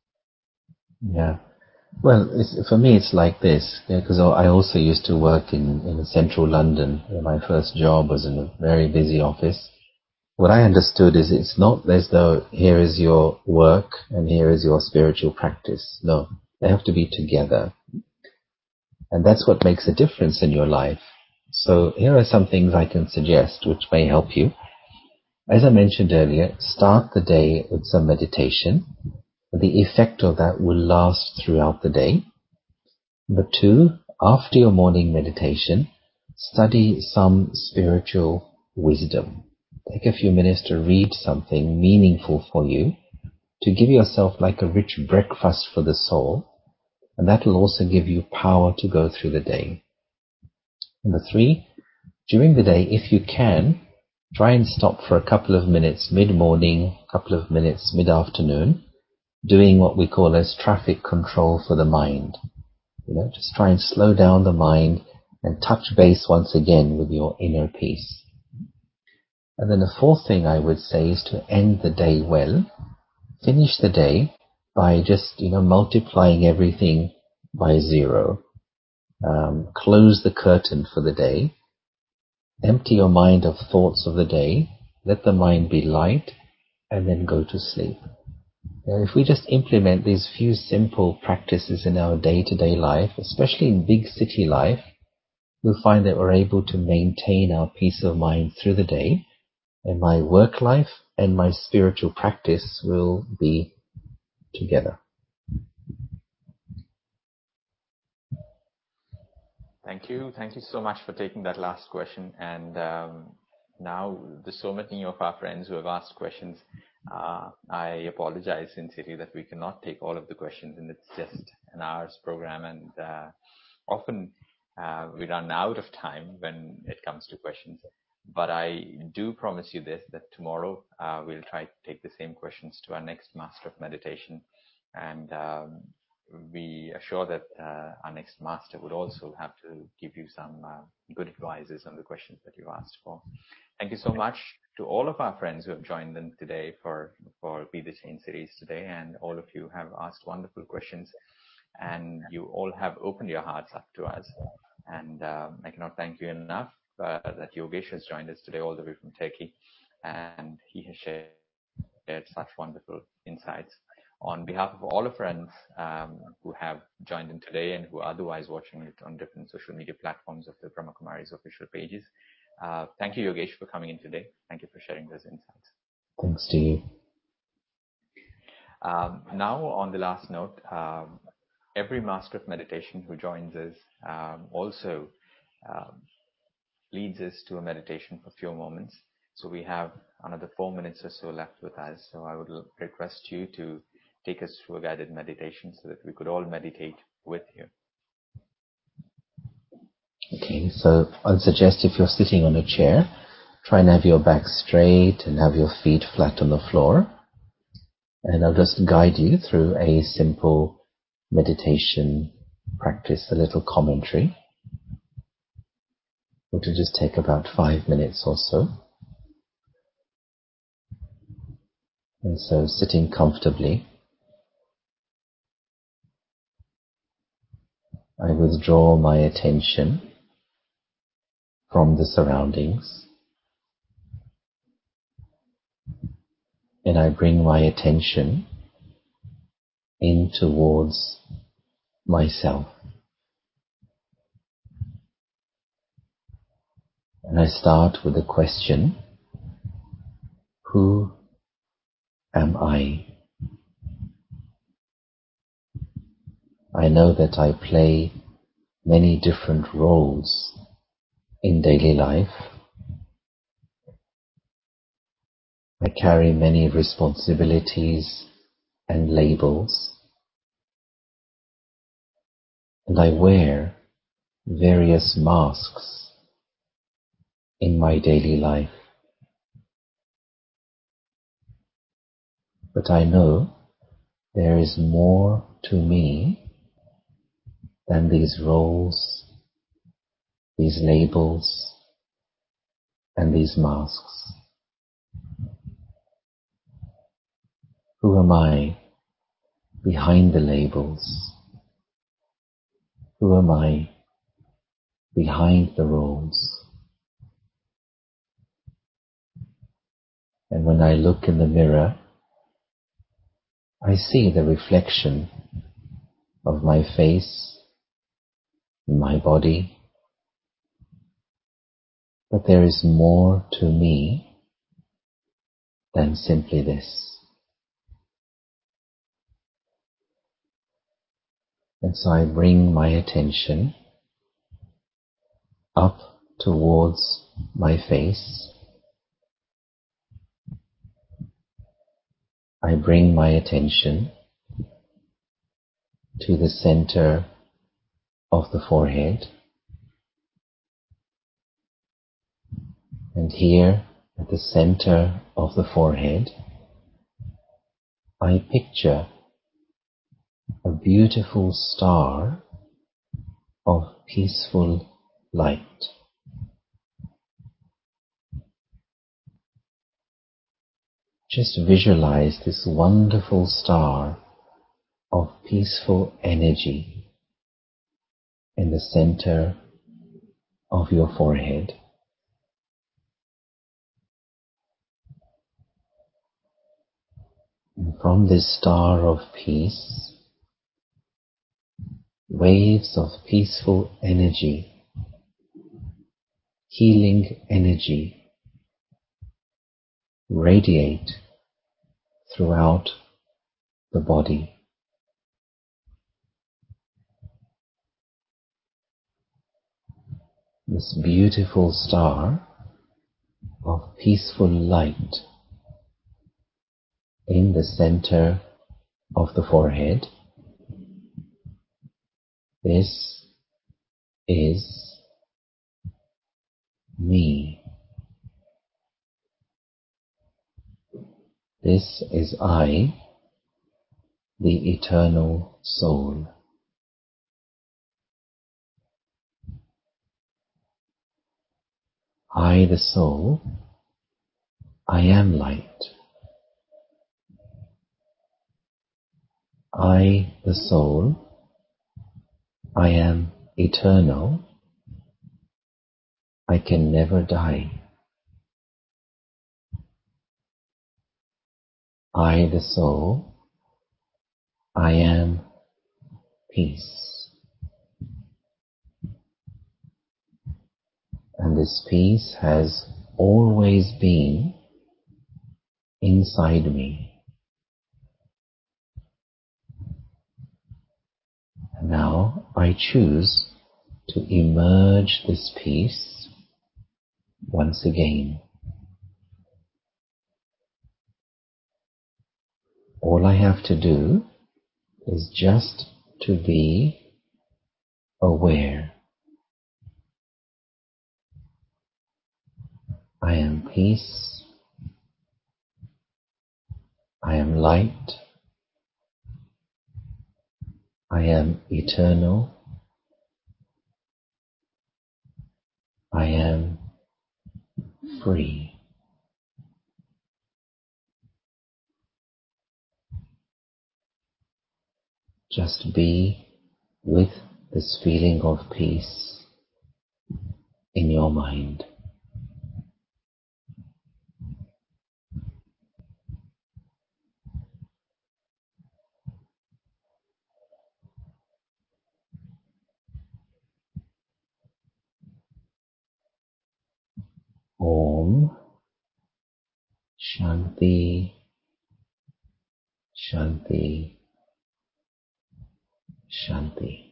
Yeah. Well, it's, for me, it's like this, because yeah, I also used to work in, in central London. My first job was in a very busy office. What I understood is it's not as though here is your work and here is your spiritual practice. No, they have to be together. And that's what makes a difference in your life. So here are some things I can suggest which may help you. As I mentioned earlier, start the day with some meditation. The effect of that will last throughout the day. Number two, after your morning meditation, study some spiritual wisdom. Take a few minutes to read something meaningful for you, to give yourself like a rich breakfast for the soul, and that will also give you power to go through the day. Number three, during the day, if you can, try and stop for a couple of minutes mid-morning, a couple of minutes mid-afternoon, doing what we call as traffic control for the mind. You know, just try and slow down the mind and touch base once again with your inner peace. And then the fourth thing I would say is to end the day well. Finish the day by just, you know, multiplying everything by zero. Um, close the curtain for the day. Empty your mind of thoughts of the day. Let the mind be light, and then go to sleep. Now, if we just implement these few simple practices in our day-to-day life, especially in big city life, we'll find that we're able to maintain our peace of mind through the day, and my work life and my spiritual practice will be together. Thank you. Thank you so much for taking that last question. And um, now there's so many of our friends who have asked questions. Uh, I apologize sincerely that we cannot take all of the questions, and it's just an hour's program. And uh, often uh, we run out of time when it comes to questions. But I do promise you this, that tomorrow uh, we'll try to take the same questions to our next Master of Meditation. And um, we are sure that uh, our next Master would also have to give you some uh, good advices on the questions that you asked for. Thank you so much to all of our friends who have joined in today for, for Be the Change series today. And all of you have asked wonderful questions. And you all have opened your hearts up to us. And um, I cannot thank you enough uh, that Yogesh has joined us today all the way from Turkey. And he has shared such wonderful insights. On behalf of all our friends um, who have joined in today and who are otherwise watching it on different social media platforms of the Brahma Kumari's official pages, uh, thank you, Yogesh, for coming in today. Thank you for sharing those insights. Thanks to you. Um, now, on the last note, um, every Master of Meditation who joins us um, also um, leads us to a meditation for a few moments. So we have another four minutes or so left with us. So I would request you to take us through a guided meditation so that we could all meditate with you. Okay, so I'd suggest if you're sitting on a chair, try and have your back straight and have your feet flat on the floor. And I'll just guide you through a simple meditation practice, a little commentary, which will just take about five minutes or so. And so sitting comfortably, I withdraw my attention from the surroundings, and I bring my attention in towards myself. And I start with the question, who am I? I know that I play many different roles in daily life. I carry many responsibilities and labels, and I wear various masks in my daily life. But I know there is more to me than these roles, these labels, and these masks. Who am I behind the labels? Who am I behind the roles? And when I look in the mirror, I see the reflection of my face, my body, but there is more to me than simply this. And so I bring my attention up towards my face. I bring my attention to the center of the forehead. And here at the center of the forehead, I picture a beautiful star of peaceful light. Just visualize this wonderful star of peaceful energy in the center of your forehead. And from this star of peace, waves of peaceful energy, healing energy, radiate throughout the body. This beautiful star of peaceful light in the center of the forehead. This is me. This is I, the eternal soul. I, the soul, I am light. I, the soul, I am eternal. I can never die. I, the soul, I am peace. And this peace has always been inside me. And now I choose to emerge this peace once again. All I have to do is just to be aware. I am peace. I am light. I am eternal. I am free. Just be with this feeling of peace in your mind. Om Shanti Shanti Shanti.